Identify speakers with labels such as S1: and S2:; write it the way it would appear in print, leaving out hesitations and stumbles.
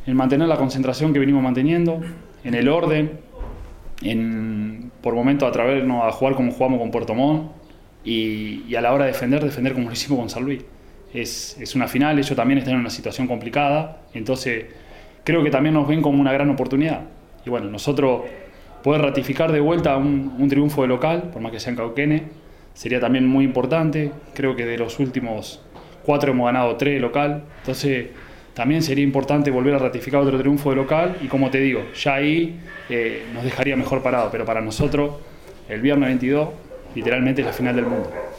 S1: en mantener la concentración que venimos manteniendo, en el orden, por momentos atrevernos a jugar como jugamos con Puerto Montt y a la hora de defender como lo hicimos con San Luis. Es una final, ellos también están en una situación complicada, entonces creo que también nos ven como una gran oportunidad. Y bueno, nosotros poder ratificar de vuelta un triunfo de local, por más que sea en Cauquenes, sería también muy importante. Creo que de los últimos 4 hemos ganado 3 de local, entonces también sería importante volver a ratificar otro triunfo de local y como te digo, ya ahí nos dejaría mejor parado, pero para nosotros el viernes 22 literalmente es la final del mundo.